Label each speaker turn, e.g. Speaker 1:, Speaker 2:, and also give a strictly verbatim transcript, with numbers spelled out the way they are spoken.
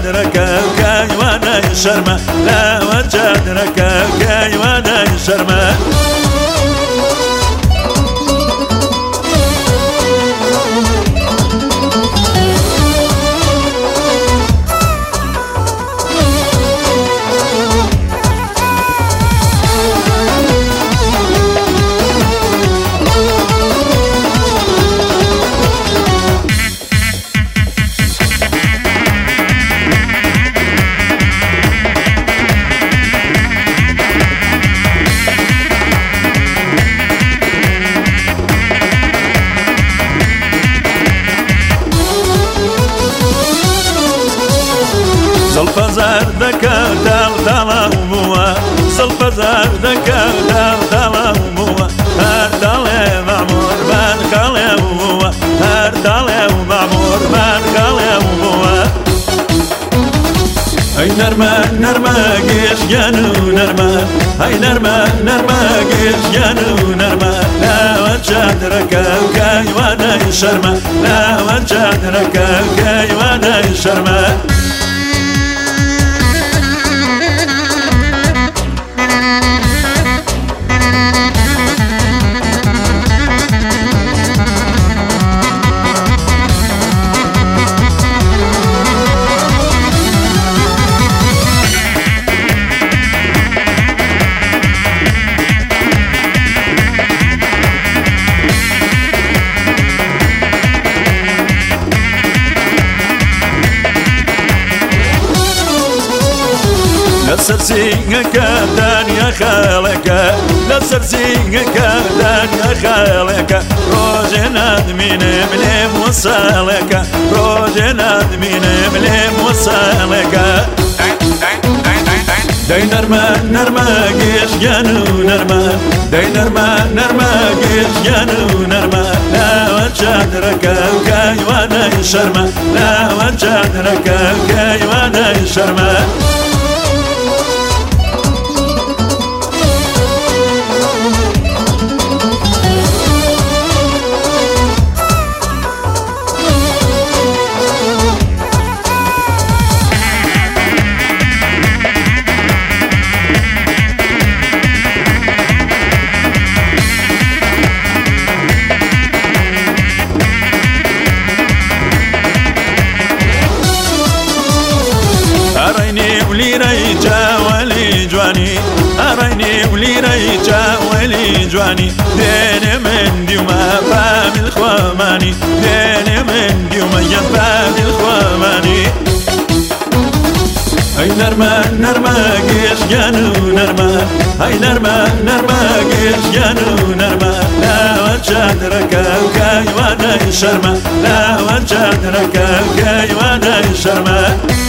Speaker 1: وجدرك كيوانا شرمة لا وجدرك كيوانا شرمة زلف زردك دال دال وموا زلف زردك دال دال وموا هر دال معمور من خاله وموا هر دال معمور من خاله وموا هاي نرمه نرمه گیش گنو نرمه هاي نرمه نرمه گیش گنو نرمه لا وجدرك كيوانا شرمه لا وجدرك كيوانا شرمه لسر سينك دنيا خالك لسر سينك دنيا خالك روجنا دمين مليم وصالك روجنا دمين مليم وصالك داي نرمى نرمى جيش جانو نرمى داي نرمى نرمى جيش جانو نرمى لا وجدرك كيوانا شرمة لا وجدرك كيوانا شرمة أريني ولي ريجا ولي جواني أريني ولي ريجا ولي جواني دين من ديوما باب الخواماني دين من ديوما ينباب الخواماني هاي نرمى نرمى جيش جانو نرمى هاي نرمى نرمى جيش جانو نرمى لا وجدرك كيوانا شرمة لا وجدرك كيوانا شرمة